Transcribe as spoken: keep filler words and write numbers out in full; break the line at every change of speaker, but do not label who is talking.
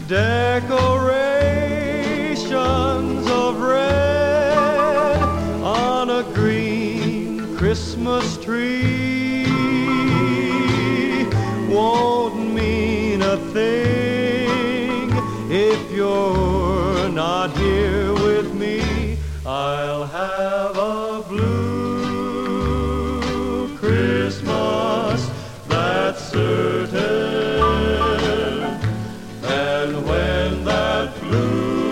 Decorations of red on a green Christmas tree won't mean a thing if you're not here with me. I'll have a blue Christmas, that's certain. And when that blue